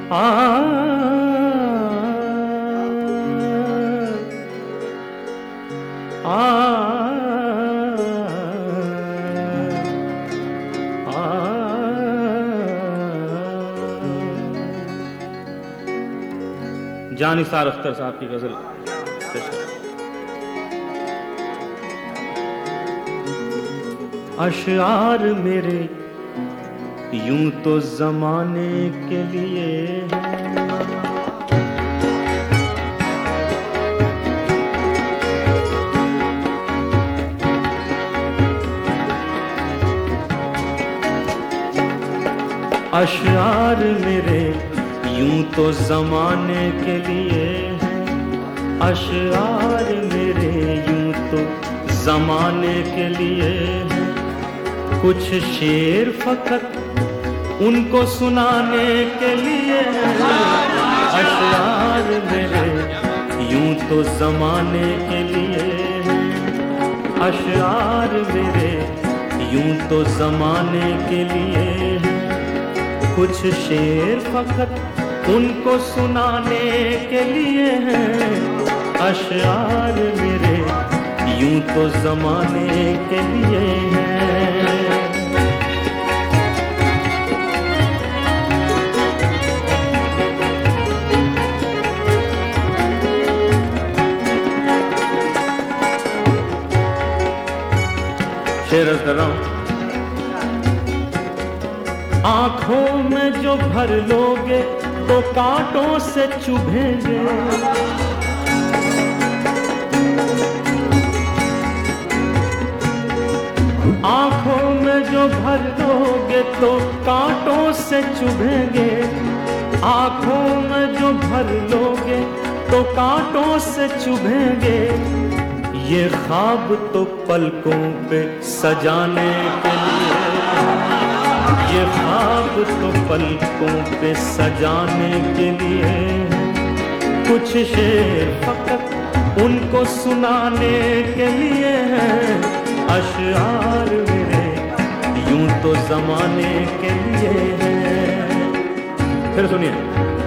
आ आ जानिसार अख्तर साहब की गजल। अशआर मेरे यूं तो जमाने के लिए हैं, अशआर मेरे यूं तो जमाने के लिए हैं, अशआर मेरे यूं तो जमाने के लिए हैं। कुछ शेर फकत उनको सुनाने के लिए हैं, अशआर मेरे यूं तो जमाने के लिए हैं, अशआर मेरे यूं तो जमाने के लिए हैं। कुछ शेर फकत उनको सुनाने के लिए हैं, अशआर मेरे यूं तो जमाने के लिए हैं। शेर अर्ज कर रहा हूं। आंखों में जो भर लोगे तो कांटों से चुभेंगे, आंखों में जो भर लोगे तो कांटों से चुभेंगे, आंखों में जो भर लोगे तो कांटों से चुभेंगे। ये ख्वाब तो पलकों पे सजाने के लिए, ये ख्वाब तो पलकों पे सजाने के लिए। कुछ शेर फकत उनको सुनाने के लिए हैं, अशआर मेरे यूं तो जमाने के लिए हैं। फिर सुनिए।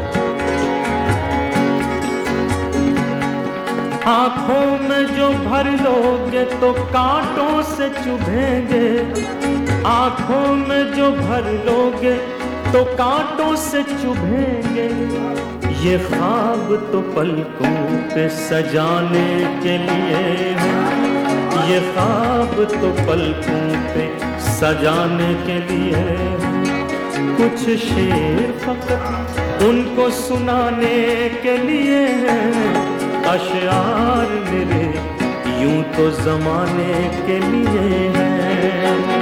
आंखों में जो भर लोगे तो कांटों से चुभेंगे, आंखों में जो भर लोगे तो कांटों से चुभेंगे। ये ख्वाब तो पलकों पे सजाने के लिए है, ये ख्वाब तो पलकों पे सजाने के लिए है। कुछ शेर फकत उनको सुनाने के लिए है, अशआर मेरे यूं तो जमाने के लिए हैं।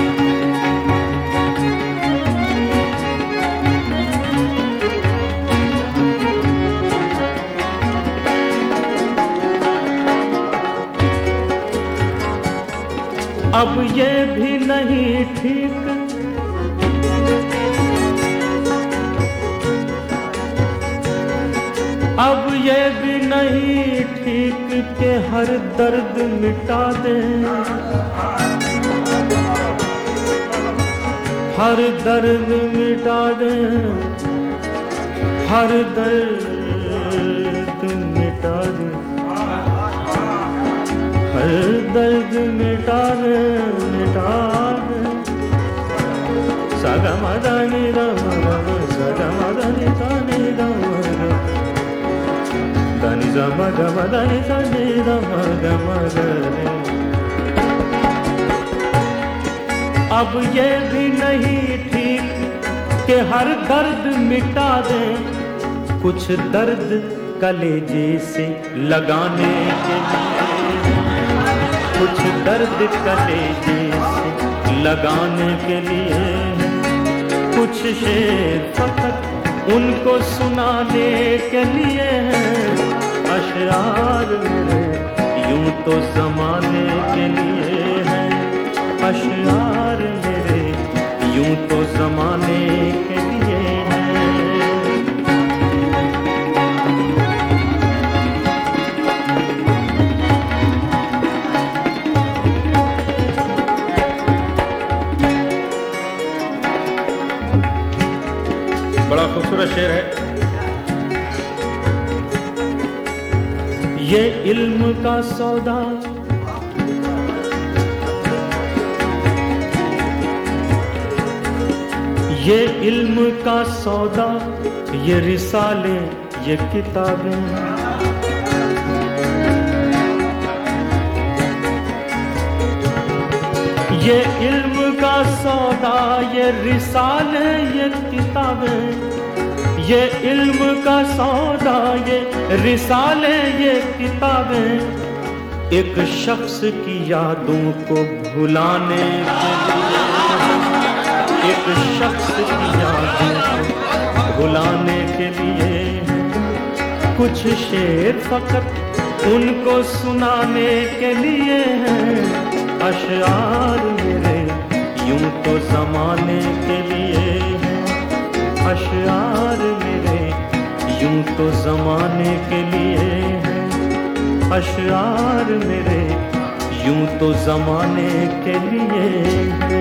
अब ये भी नहीं ठीक अब ये भी नहीं ठीक कि हर दर्द मिटा दें, हर दर्द मिटा दें, हर दर्द मिटा दें, हर दर्द मिटा दें, मिटा दें। सगमदनि रमरम सगमदनि तनि रमरम धनि समगमदनि तनि रमगमगरे। अब ये भी नहीं ठीक कि हर दर्द मिटा दें, कुछ दर्द कलेजे से लगाने के लिए, कुछ दर्द कलेजे से लगाने के लिए। कुछ शेर फकत उनको सुनाने के लिए हैं, अशआर मेरे यूं तो जमाने के लिए हैं, अशआर मेरे यूं तो जमाने के लिए हैं। बड़ा खूबसूरत शेर है। ये इल्म का सौदा ये इल्म का सौदा, ये रिसाले ये किताबें, ये इल्म का सौदा, ये रिसाले ये किताबें, ये इल्म का सौदा, ये रिसाले ये किताबें, एक शख्स की यादों को भुलाने के लिए, एक शख्स की यादों को भुलाने के लिए, कुछ शेर फकत उनको सुनाने के लिए हैं। अशआर मेरे यूं तो ज़माने के लिए हैं, अशआर मेरे यूं तो ज़माने के लिए हैं, अशआर मेरे यूं तो ज़माने के लिए हैं।